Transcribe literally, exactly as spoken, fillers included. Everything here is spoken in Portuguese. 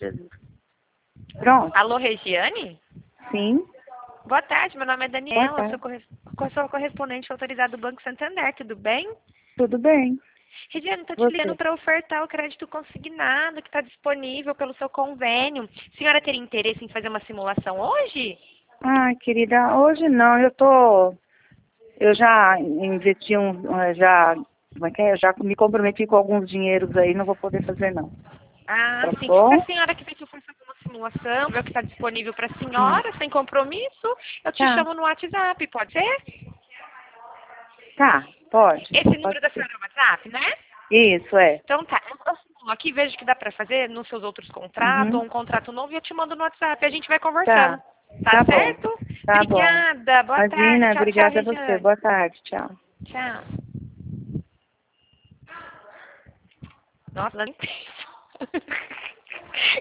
Jesus. Pronto. Alô, Regiane? Sim. Boa tarde, meu nome é Daniela, Boa sou, corres... sou correspondente autorizado do Banco Santander, tudo bem? Tudo bem. Regiane, estou te Você? ligando para ofertar o crédito consignado que está disponível pelo seu convênio. A senhora teria interesse em fazer uma simulação hoje? Ai, querida, hoje não, eu tô... Eu já investi um... eh, já... Como é que é? Eu já me comprometi com alguns dinheiros aí, não vou poder fazer não. Ah, Tá sim. Se bom? a senhora quiser que eu faça uma simulação, ver o que está disponível para a senhora, Hum. sem compromisso, eu te Tá. chamo no WhatsApp, pode ser? Tá, pode. Esse número Pode da ser. senhora é o WhatsApp, né? Isso, é. Então tá, eu simulo aqui, vejo que dá pra fazer nos seus outros contratos, ou Uhum. um contrato novo, e eu te mando no WhatsApp, a gente vai conversando. Tá. Tá Tá bom. certo? Tá bom. Obrigada, boa tarde, Imagina, tchau, tchau, obrigada a você. Regiane. Boa tarde, tchau. Tchau. Nossa, não entendo.